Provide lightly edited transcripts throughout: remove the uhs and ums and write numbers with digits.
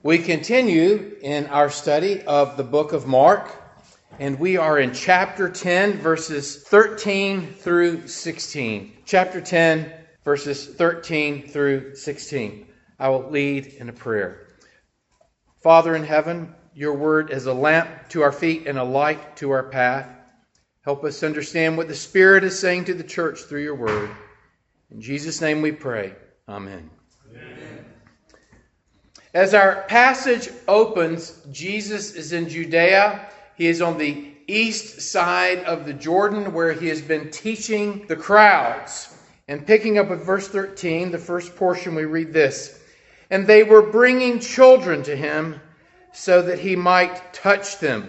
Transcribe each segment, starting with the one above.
We continue in our study of the book of Mark, and we are in chapter 10, verses 13 through 16. Chapter 10, verses 13 through 16. I will lead in a prayer. Father in heaven, your word is a lamp to our feet and a light to our path. Help us understand what the Spirit is saying to the church through your word. In Jesus' name we pray. Amen. Amen. As our passage opens, Jesus is in Judea. He is on the east side of the Jordan where he has been teaching the crowds. And picking up at verse 13, the first portion, we read this. And they were bringing children to him so that he might touch them.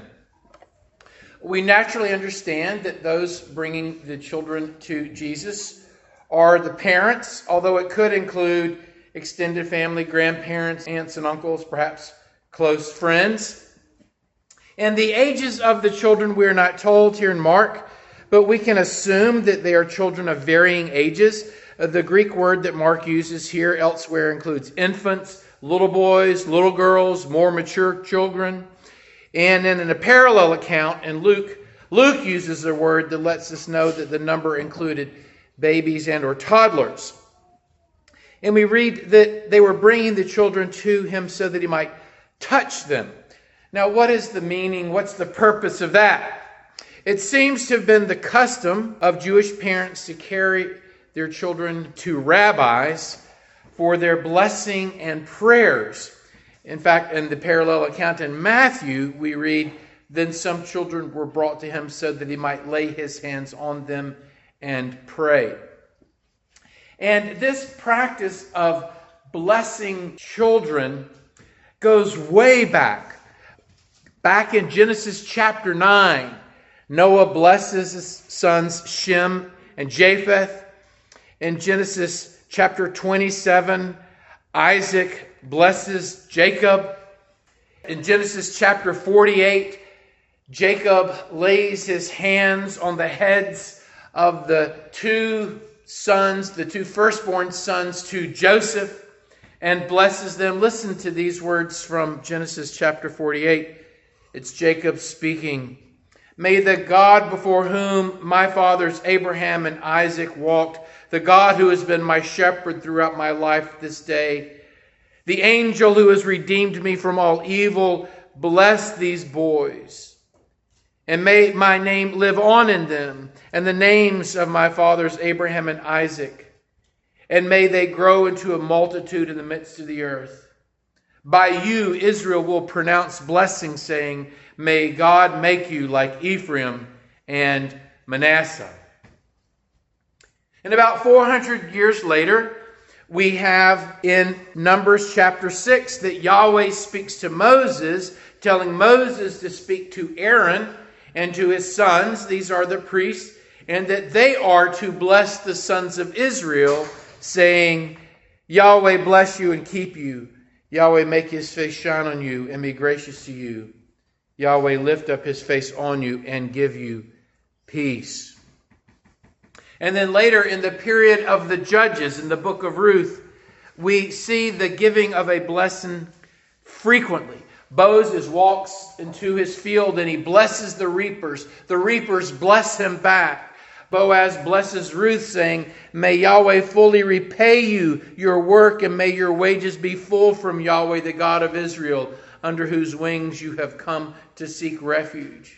We naturally understand that those bringing the children to Jesus are the parents, although it could include extended family, grandparents, aunts and uncles, perhaps close friends. And the ages of the children we are not told here in Mark, but we can assume that they are children of varying ages. The Greek word that Mark uses here elsewhere includes infants, little boys, little girls, more mature children. And in a parallel account in Luke uses a word that lets us know that the number included babies and or toddlers. And we read that they were bringing the children to him so that he might touch them. Now, what is the meaning? What's the purpose of that? It seems to have been the custom of Jewish parents to carry their children to rabbis for their blessing and prayers. In fact, in the parallel account in Matthew, we read, then some children were brought to him so that he might lay his hands on them and pray. And this practice of blessing children goes way back. Back in Genesis chapter 9, Noah blesses his sons Shem and Japheth. In Genesis chapter 27, Isaac blesses Jacob. In Genesis chapter 48, Jacob lays his hands on the heads of the two firstborn sons to Joseph and blesses them. Listen to these words from Genesis chapter 48. It's Jacob speaking. May the God before whom my fathers Abraham and Isaac walked, the God who has been my shepherd throughout my life this day, the angel who has redeemed me from all evil, bless these boys. And may my name live on in them, and the names of my fathers Abraham and Isaac. And may they grow into a multitude in the midst of the earth. By you Israel will pronounce blessing, saying, may God make you like Ephraim and Manasseh. And about 400 years later, we have in Numbers chapter 6 that Yahweh speaks to Moses, telling Moses to speak to Aaron and to his sons, these are the priests, and that they are to bless the sons of Israel, saying, Yahweh bless you and keep you. Yahweh make his face shine on you and be gracious to you. Yahweh lift up his face on you and give you peace. And then later in the period of the Judges, in the book of Ruth, we see the giving of a blessing frequently. Boaz walks into his field and he blesses the reapers. The reapers bless him back. Boaz blesses Ruth, saying, may Yahweh fully repay you your work, and may your wages be full from Yahweh, the God of Israel, under whose wings you have come to seek refuge.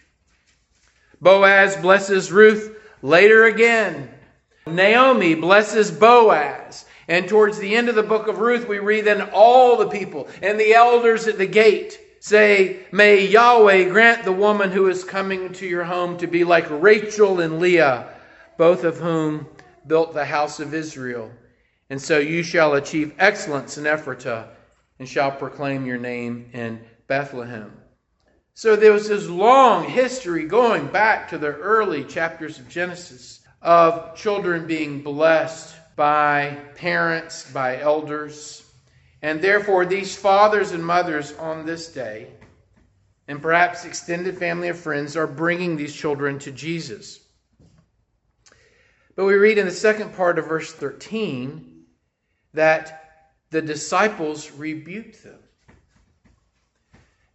Boaz blesses Ruth later again. Naomi blesses Boaz. And towards the end of the book of Ruth, we read, then all the people and the elders at the gate say, may Yahweh grant the woman who is coming into your home to be like Rachel and Leah, both of whom built the house of Israel. And so you shall achieve excellence in Ephratah and shall proclaim your name in Bethlehem. So there was this long history going back to the early chapters of Genesis of children being blessed by parents, by elders. And therefore these fathers and mothers on this day, and perhaps extended family of friends, are bringing these children to Jesus. But we read in the second part of verse 13 that the disciples rebuked them.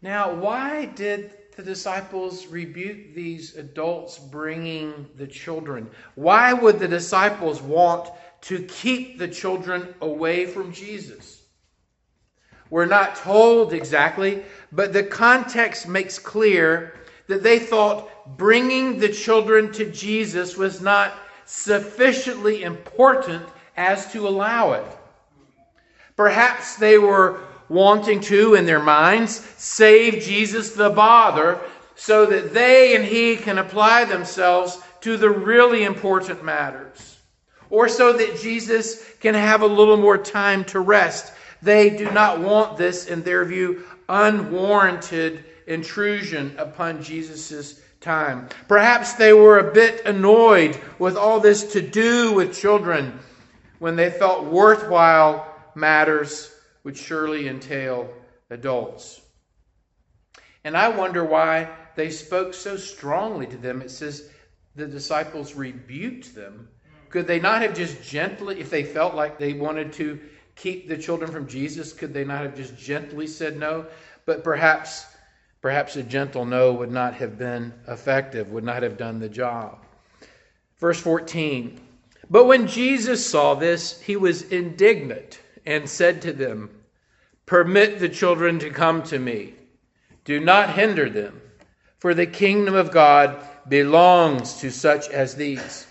Now, why did the disciples rebuke these adults bringing the children? Why would the disciples want to keep the children away from Jesus? We're not told exactly, but the context makes clear that they thought bringing the children to Jesus was not sufficiently important as to allow it. Perhaps they were wanting to, in their minds, save Jesus the bother so that they and he can apply themselves to the really important matters. Or so that Jesus can have a little more time to rest. They do not want this, in their view, unwarranted intrusion upon Jesus' time. Perhaps they were a bit annoyed with all this to do with children when they thought worthwhile matters would surely entail adults. And I wonder why they spoke so strongly to them. It says the disciples rebuked them. Could they not have just gently, if they felt like they wanted to keep the children from Jesus, could they not have just gently said no? But perhaps a gentle no would not have been effective, would not have done the job. Verse 14, but when Jesus saw this, he was indignant and said to them, permit the children to come to me. Do not hinder them, for the kingdom of God belongs to such as these.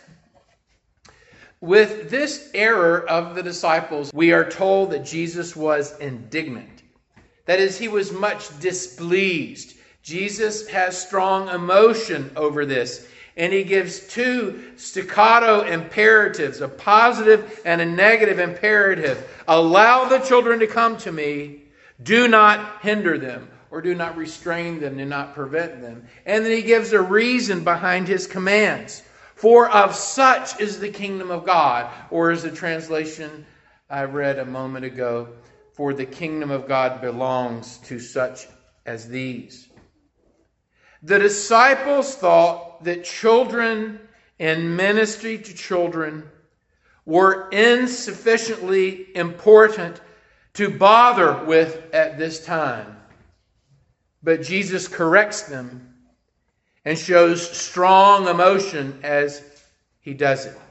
With this error of the disciples, we are told that Jesus was indignant. That is, he was much displeased. Jesus has strong emotion over this. And he gives two staccato imperatives, a positive and a negative imperative. Allow the children to come to me. Do not hinder them, or do not restrain them, do not prevent them. And then he gives a reason behind his commands. For of such is the kingdom of God. Or as the translation I read a moment ago, for the kingdom of God belongs to such as these. The disciples thought that children and ministry to children were insufficiently important to bother with at this time. But Jesus corrects them and shows strong emotion as he does it.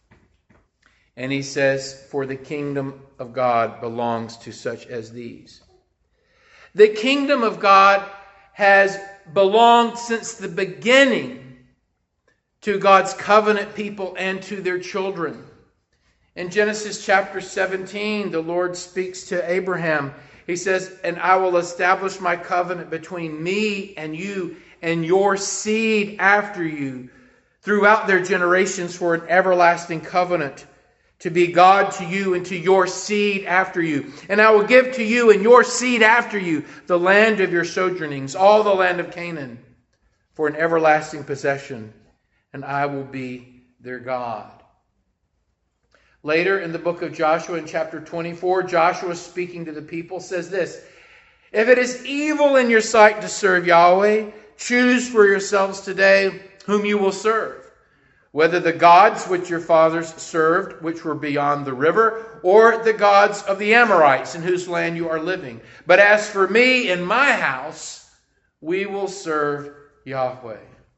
And he says, for the kingdom of God belongs to such as these. The kingdom of God has belonged since the beginning to God's covenant people and to their children. In Genesis chapter 17, the Lord speaks to Abraham. He says, and I will establish my covenant between me and you and your seed after you throughout their generations for an everlasting covenant, to be God to you and to your seed after you. And I will give to you and your seed after you the land of your sojournings, all the land of Canaan, for an everlasting possession, and I will be their God. Later in the book of Joshua, in chapter 24, Joshua, speaking to the people, says this, if it is evil in your sight to serve Yahweh, choose for yourselves today whom you will serve, whether the gods which your fathers served, which were beyond the river, or the gods of the Amorites in whose land you are living. But as for me and my house, we will serve Yahweh.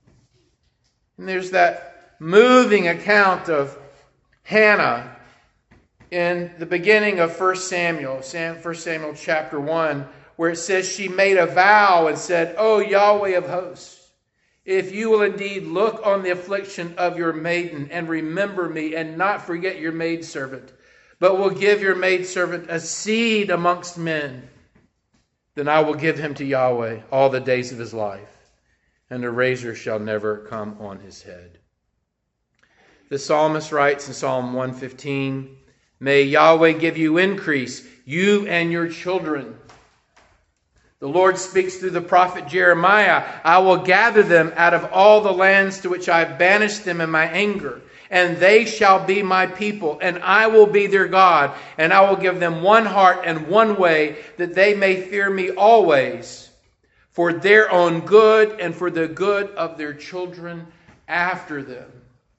And there's that moving account of Hannah in the beginning of 1 Samuel chapter 1, where it says she made a vow and said, O Yahweh of hosts, if you will indeed look on the affliction of your maiden and remember me and not forget your maidservant, but will give your maidservant a seed amongst men, then I will give him to Yahweh all the days of his life, and a razor shall never come on his head. The psalmist writes in Psalm 115, may Yahweh give you increase, you and your children. The Lord speaks through the prophet Jeremiah, I will gather them out of all the lands to which I banished them in my anger, and they shall be my people, and I will be their God, and I will give them one heart and one way, that they may fear me always, for their own good and for the good of their children after them.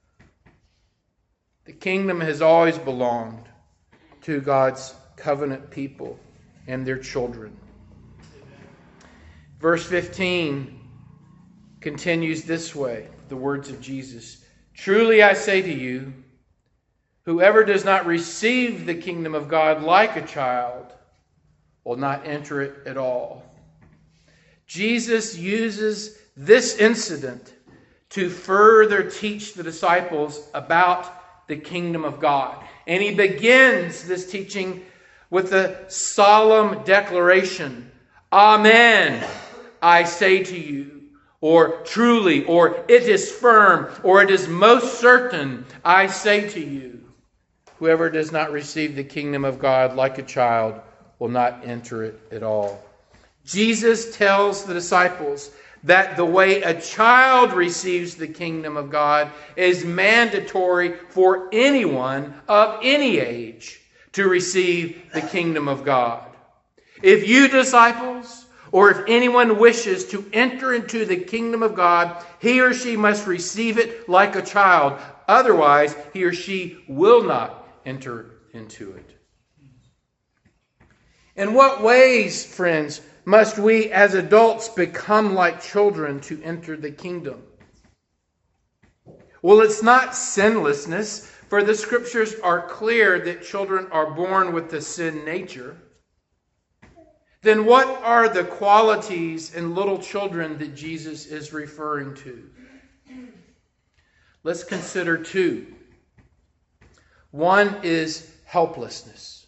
The kingdom has always belonged to God's covenant people and their children. Verse 15 continues this way, the words of Jesus. Truly I say to you, whoever does not receive the kingdom of God like a child will not enter it at all. Jesus uses this incident to further teach the disciples about the kingdom of God. And he begins this teaching with the solemn declaration, Amen, I say to you, or truly, or it is firm, or it is most certain, I say to you, whoever does not receive the kingdom of God like a child will not enter it at all. Jesus tells the disciples that the way a child receives the kingdom of God is mandatory for anyone of any age to receive the kingdom of God. If you disciples, or if anyone wishes to enter into the kingdom of God, he or she must receive it like a child. Otherwise, he or she will not enter into it. In what ways, friends, must we as adults become like children to enter the kingdom? Well, it's not sinlessness, for the scriptures are clear that children are born with the sin nature. Then what are the qualities in little children that Jesus is referring to? Let's consider two. One is helplessness.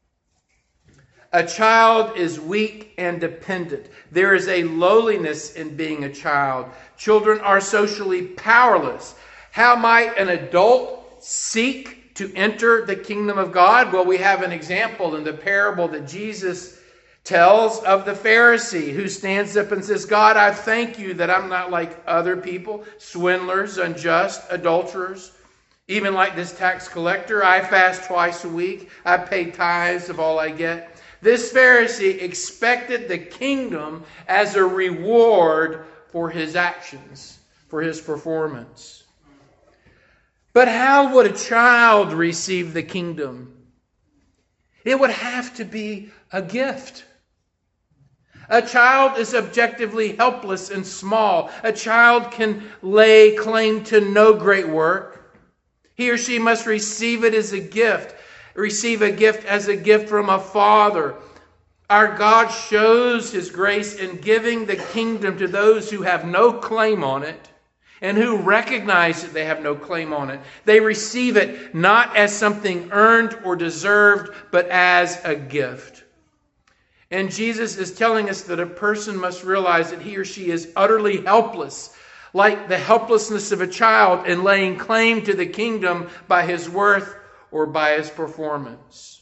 A child is weak and dependent. There is a lowliness in being a child. Children are socially powerless. How might an adult seek to enter the kingdom of God? Well, we have an example in the parable that Jesus tells of the Pharisee who stands up and says, God, I thank you that I'm not like other people, swindlers, unjust, adulterers, even like this tax collector. I fast twice a week. I pay tithes of all I get. This Pharisee expected the kingdom as a reward for his actions, for his performance. But how would a child receive the kingdom? It would have to be a gift. A child is objectively helpless and small. A child can lay claim to no great work. He or she must receive it as a gift. Receive a gift as a gift from a father. Our God shows His grace in giving the kingdom to those who have no claim on it and who recognize that they have no claim on it. They receive it not as something earned or deserved, but as a gift. And Jesus is telling us that a person must realize that he or she is utterly helpless, like the helplessness of a child in laying claim to the kingdom by his worth or by his performance.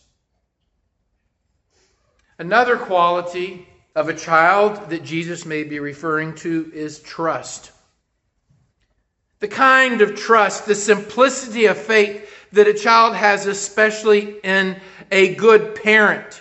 Another quality of a child that Jesus may be referring to is trust. The kind of trust, the simplicity of faith that a child has, especially in a good parent.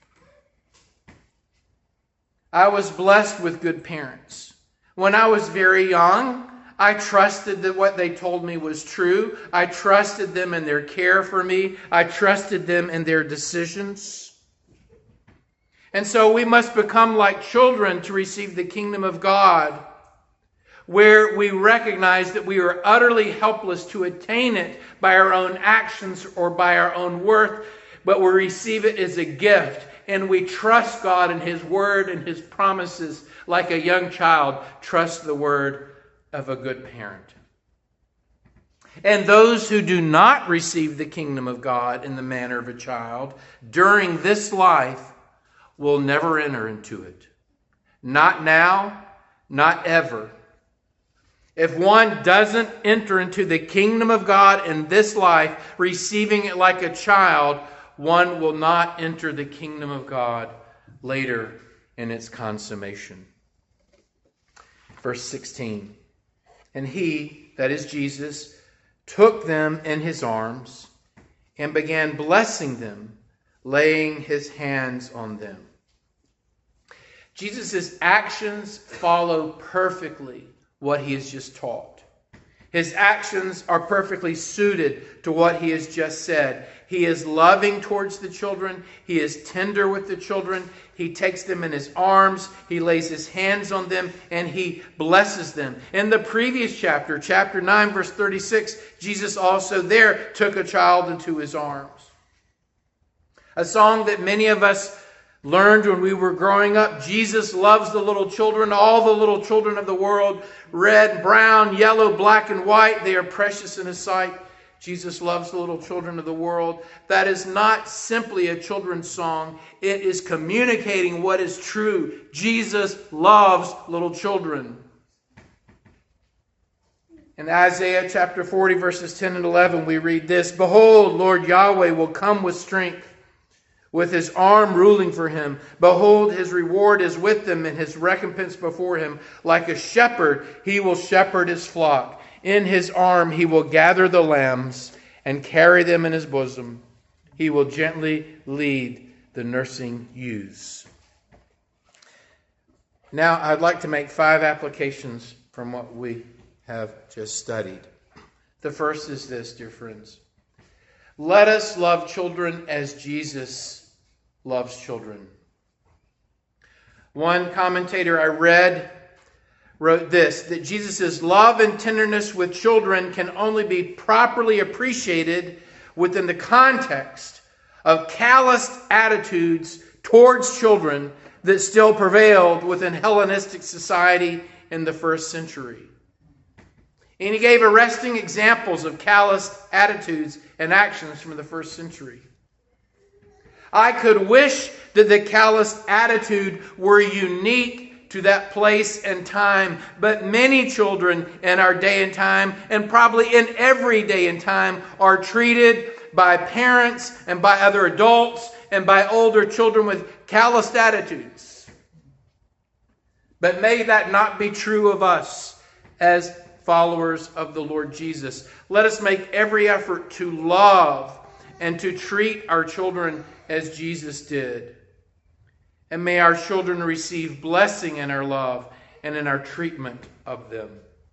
I was blessed with good parents. When I was very young, I trusted that what they told me was true. I trusted them in their care for me. I trusted them in their decisions. And so we must become like children to receive the kingdom of God, where we recognize that we are utterly helpless to attain it by our own actions or by our own worth, but we receive it as a gift. And we trust God and His Word and His promises like a young child trusts the word of a good parent. And those who do not receive the kingdom of God in the manner of a child during this life will never enter into it. Not now, not ever. If one doesn't enter into the kingdom of God in this life, receiving it like a child, one will not enter the kingdom of God later in its consummation. Verse 16. And He, that is Jesus, took them in His arms and began blessing them, laying His hands on them. Jesus' actions follow perfectly what He has just taught. His actions are perfectly suited to what he has just said. He is loving towards the children. He is tender with the children. He takes them in his arms. He lays his hands on them and he blesses them. In the previous chapter, chapter 9, verse 36, Jesus also there took a child into his arms. A song that many of us learned when we were growing up. Jesus loves the little children, all the little children of the world, red, brown, yellow, black, and white. They are precious in his sight. Jesus loves the little children of the world. That is not simply a children's song. It is communicating what is true. Jesus loves little children. In Isaiah chapter 40, verses 10 and 11, we read this: Behold, Lord Yahweh will come with strength, with his arm ruling for him. Behold, his reward is with him, and his recompense before him. Like a shepherd, he will shepherd his flock. In his arm he will gather the lambs and carry them in his bosom. He will gently lead the nursing ewes. Now, I'd like to make 5 applications from what we have just studied. The first is this, dear friends. Let us love children as Jesus loves children. One commentator I read wrote this, that Jesus' love and tenderness with children can only be properly appreciated within the context of calloused attitudes towards children that still prevailed within Hellenistic society in the first century. And he gave arresting examples of calloused attitudes and actions from the first century. I could wish that the calloused attitude were unique to that place and time, but many children in our day and time, and probably in every day and time, are treated by parents and by other adults and by older children with calloused attitudes. But may that not be true of us as followers of the Lord Jesus. Let us make every effort to love and to treat our children as Jesus did. And may our children receive blessing in our love and in our treatment of them.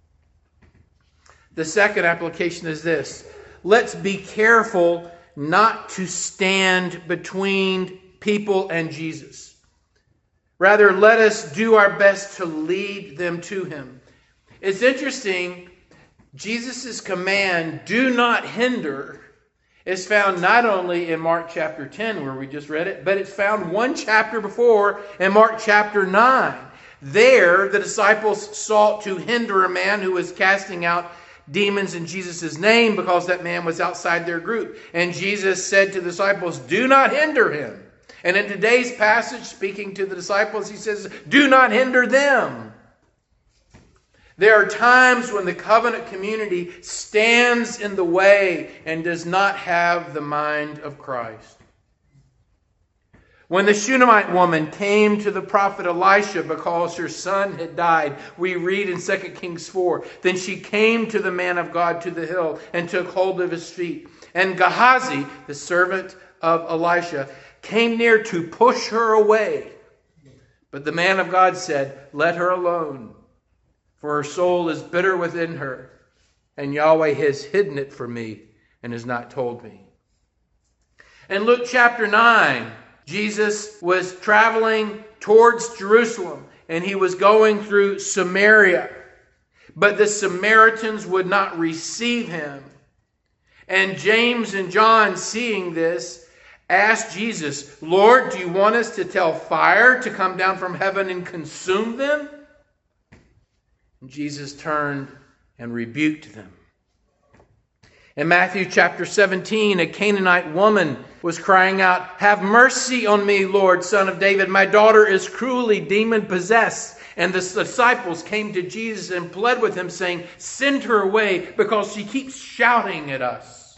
The second application is this: let's be careful not to stand between people and Jesus. Rather, let us do our best to lead them to him. It's interesting, Jesus' command, do not hinder, is found not only in Mark chapter 10, where we just read it, but it's found one chapter before in Mark chapter 9. There, the disciples sought to hinder a man who was casting out demons in Jesus' name because that man was outside their group. And Jesus said to the disciples, do not hinder him. And in today's passage, speaking to the disciples, he says, do not hinder them. There are times when the covenant community stands in the way and does not have the mind of Christ. When the Shunammite woman came to the prophet Elisha because her son had died, we read in 2 Kings 4, then she came to the man of God to the hill and took hold of his feet. And Gehazi, the servant of Elisha, came near to push her away. But the man of God said, let her alone, for her soul is bitter within her, and Yahweh has hidden it from me and has not told me. In Luke chapter 9, Jesus was traveling towards Jerusalem, and he was going through Samaria. But the Samaritans would not receive him. And James and John, seeing this, asked Jesus, Lord, do you want us to tell fire to come down from heaven and consume them? And Jesus turned and rebuked them. In Matthew chapter 17, a Canaanite woman was crying out, have mercy on me, Lord, Son of David. My daughter is cruelly demon-possessed. And the disciples came to Jesus and pled with him, saying, send her away because she keeps shouting at us.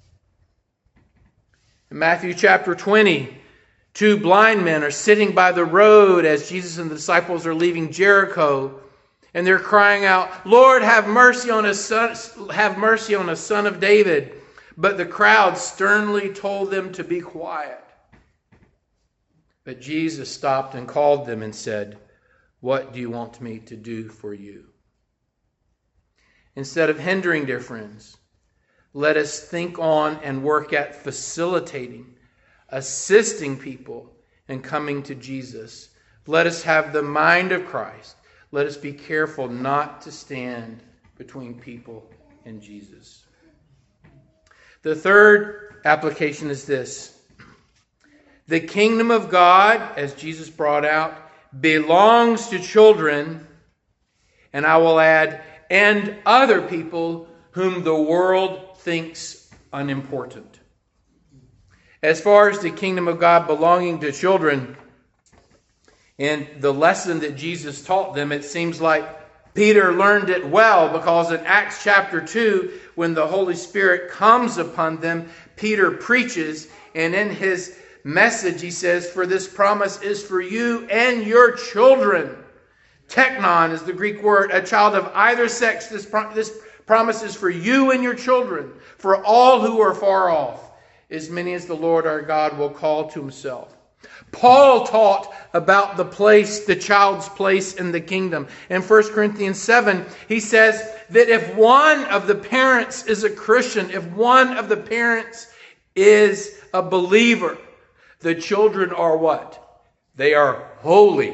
In Matthew chapter 20, 2 blind men are sitting by the road as Jesus and the disciples are leaving Jericho. And they're crying out, Lord, have mercy on us, son of David. But the crowd sternly told them to be quiet. But Jesus stopped and called them and said, what do you want me to do for you? Instead of hindering, dear friends, let us think on and work at facilitating, assisting people in coming to Jesus. Let us have the mind of Christ. Let us be careful not to stand between people and Jesus. The third application is this. The kingdom of God, as Jesus brought out, belongs to children, and I will add, and other people whom the world thinks unimportant. As far as the kingdom of God belonging to children, and the lesson that Jesus taught them, it seems like Peter learned it well, because in Acts chapter 2, when the Holy Spirit comes upon them, Peter preaches, and in his message he says, "For this promise is for you and your children." Teknon is the Greek word, a child of either sex. This promise is for you and your children, for all who are far off, as many as the Lord our God will call to himself. Paul taught about the child's place in the kingdom. In 1 Corinthians 7, he says that if one of the parents is a Christian, if one of the parents is a believer, the children are what? They are holy.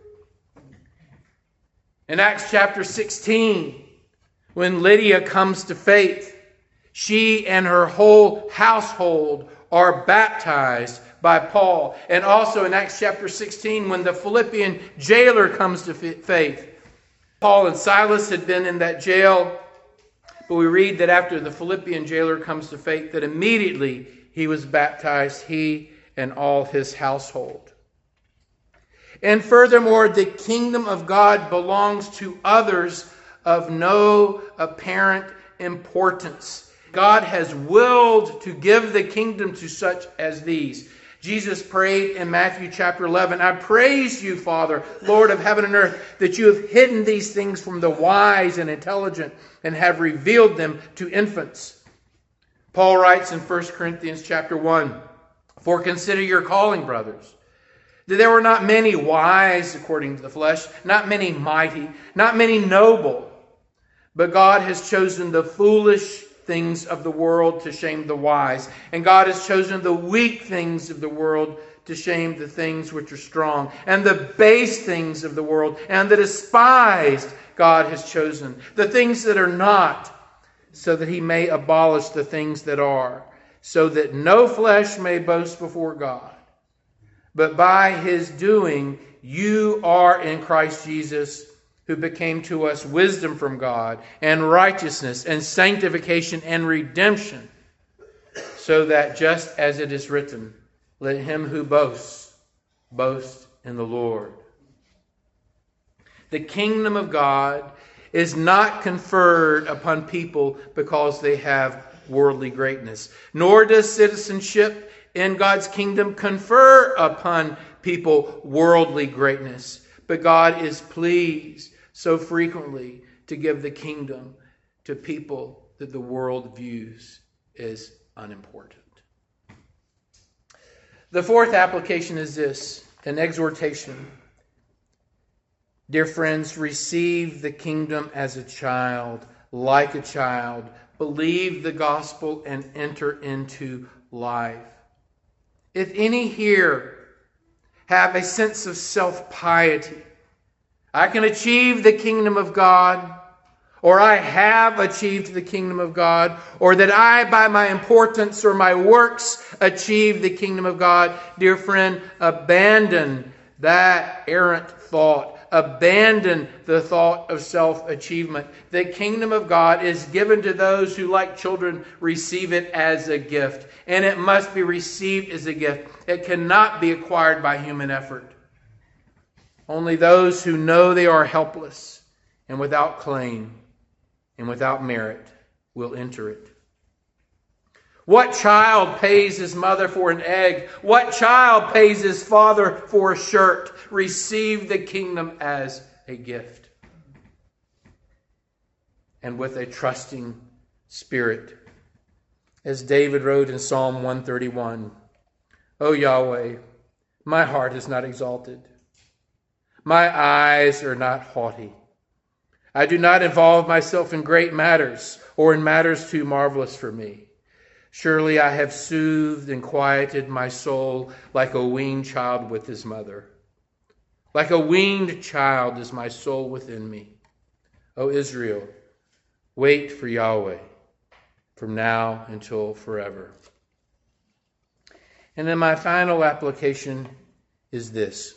In Acts chapter 16, when Lydia comes to faith, she and her whole household are baptized by Paul. And also in Acts chapter 16, when the Philippian jailer comes to faith, Paul and Silas had been in that jail, but we read that after the Philippian jailer comes to faith, that immediately he was baptized, he and all his household. And furthermore, the kingdom of God belongs to others of no apparent importance. God has willed to give the kingdom to such as these. Jesus prayed in Matthew chapter 11, "I praise you, Father, Lord of heaven and earth, that you have hidden these things from the wise and intelligent and have revealed them to infants." Paul writes in 1 Corinthians chapter 1, "For consider your calling, brothers, that there were not many wise according to the flesh, not many mighty, not many noble, but God has chosen the foolish things of the world to shame the wise. And God has chosen the weak things of the world to shame the things which are strong. And the base things of the world and the despised God has chosen. The things that are not, so that he may abolish the things that are, so that no flesh may boast before God. But by his doing, you are in Christ Jesus, who became to us wisdom from God, and righteousness, and sanctification, and redemption, so that just as it is written, let him who boasts, boast in the Lord." The kingdom of God is not conferred upon people because they have worldly greatness, nor does citizenship in God's kingdom confer upon people worldly greatness. But God is pleased so frequently to give the kingdom to people that the world views as unimportant. The fourth application is this, an exhortation. Dear friends, receive the kingdom as a child, like a child. Believe the gospel and enter into life. If any here have a sense of self-piety, I can achieve the kingdom of God, or I have achieved the kingdom of God, or that I, by my importance or my works, achieve the kingdom of God. Dear friend, abandon that errant thought. Abandon the thought of self-achievement. The kingdom of God is given to those who, like children, receive it as a gift. And it must be received as a gift. It cannot be acquired by human effort. Only those who know they are helpless and without claim and without merit will enter it. What child pays his mother for an egg? What child pays his father for a shirt? Receive the kingdom as a gift, and with a trusting spirit. As David wrote in Psalm 131, "O Yahweh, my heart is not exalted. My eyes are not haughty. I do not involve myself in great matters or in matters too marvelous for me. Surely I have soothed and quieted my soul like a weaned child with his mother. Like a weaned child is my soul within me. O Israel, wait for Yahweh from now until forever. And then my final application is this.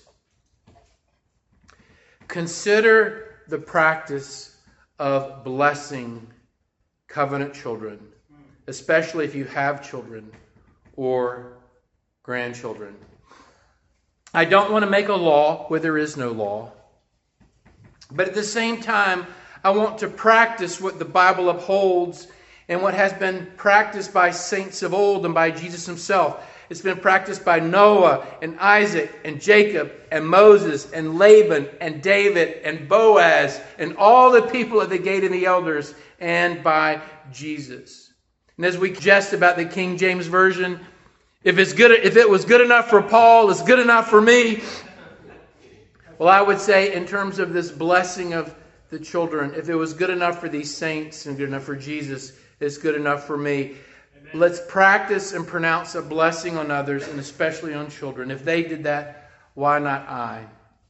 Consider the practice of blessing covenant children, especially if you have children or grandchildren. I don't want to make a law where there is no law. But at the same time, I want to practice what the Bible upholds and what has been practiced by saints of old and by Jesus himself. It's been practiced by Noah and Isaac and Jacob and Moses and Laban and David and Boaz and all the people at the gate and the elders, and by Jesus. And as we jest about the King James Version, if it was good enough for Paul, it's good enough for me. Well, I would say in terms of this blessing of the children, if it was good enough for these saints and good enough for Jesus, it's good enough for me. Amen. Let's practice and pronounce a blessing on others, and especially on children. If they did that, why not I?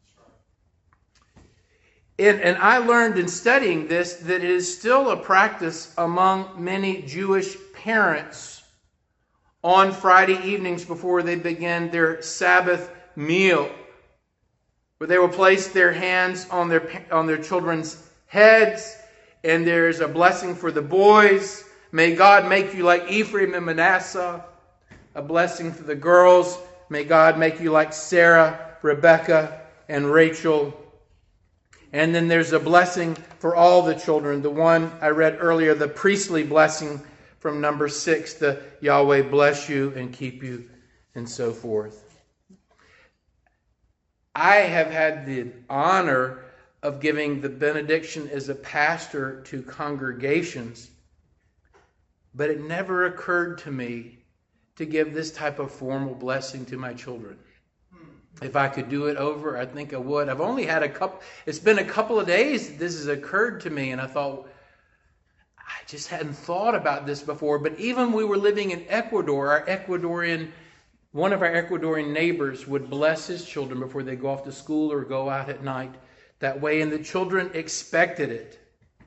And I learned in studying this that it is still a practice among many Jewish parents on Friday evenings before they begin their Sabbath meal, where they will place their hands on their children's heads, and there's a blessing for the boys. May God make you like Ephraim and Manasseh. A blessing for the girls. May God make you like Sarah, Rebecca, and Rachel. And then there's a blessing for all the children. The one I read earlier, the priestly blessing from number 6, the Yahweh bless you and keep you, and so forth. I have had the honor of giving the benediction as a pastor to congregations, but it never occurred to me to give this type of formal blessing to my children. If I could do it over, I think I would. I've only had it's been a couple of days that this has occurred to me, and I thought, I just hadn't thought about this before. But even we were living in Ecuador, one of our Ecuadorian neighbors would bless his children before they go off to school or go out at night that way, and the children expected it.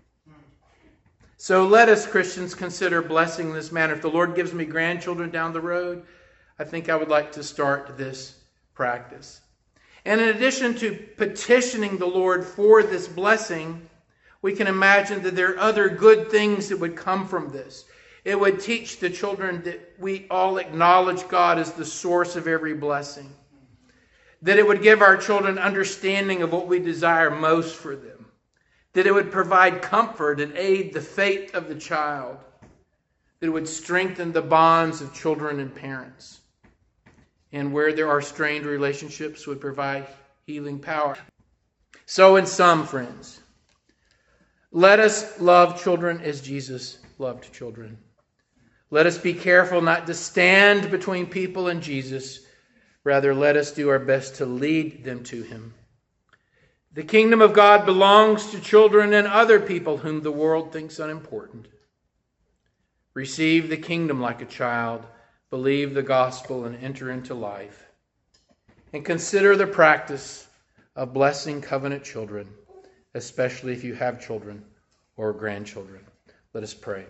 So let us, Christians, consider blessing in this manner. If the Lord gives me grandchildren down the road, I think I would like to start this practice. And in addition to petitioning the Lord for this blessing, we can imagine that there are other good things that would come from this. It would teach the children that we all acknowledge God as the source of every blessing. That it would give our children understanding of what we desire most for them. That it would provide comfort and aid the faith of the child. That it would strengthen the bonds of children and parents. And where there are strained relationships, would provide healing power. So in sum, friends, let us love children as Jesus loved children. Let us be careful not to stand between people and Jesus. Rather, let us do our best to lead them to him. The kingdom of God belongs to children and other people whom the world thinks unimportant. Receive the kingdom like a child. Believe the gospel and enter into life. And consider the practice of blessing covenant children, especially if you have children or grandchildren. Let us pray.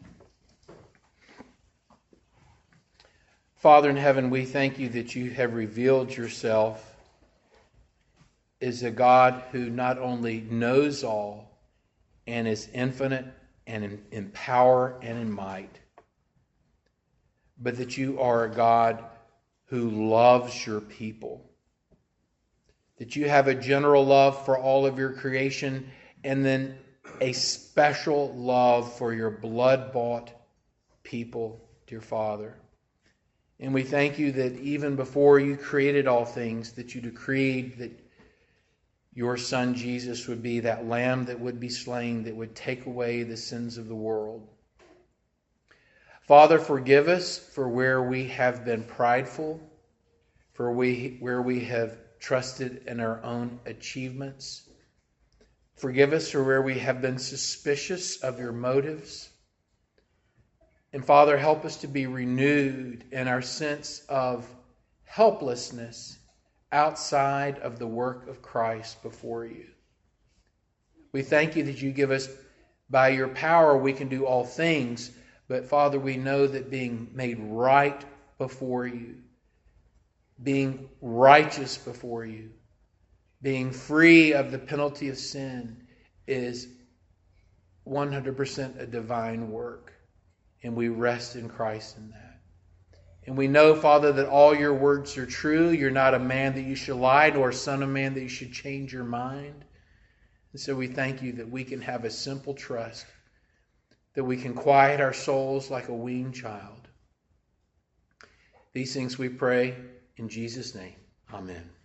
Father in heaven, we thank you that you have revealed yourself as a God who not only knows all and is infinite and in power and in might, but that you are a God who loves your people. That you have a general love for all of your creation, and then a special love for your blood-bought people, dear Father. And we thank you that even before you created all things, that you decreed that your Son Jesus would be that lamb that would be slain, that would take away the sins of the world. Father, forgive us for where we have been prideful, where we have trusted in our own achievements. Forgive us for where we have been suspicious of your motives. And Father, help us to be renewed in our sense of helplessness outside of the work of Christ before you. We thank you that you give us, by your power, we can do all things. But Father, we know that being made right before you, being righteous before you, being free of the penalty of sin is 100% a divine work. And we rest in Christ in that. And we know, Father, that all your words are true. You're not a man that you should lie, nor a son of man that you should change your mind. And so we thank you that we can have a simple trust, that we can quiet our souls like a weaned child. These things we pray in Jesus' name. Amen.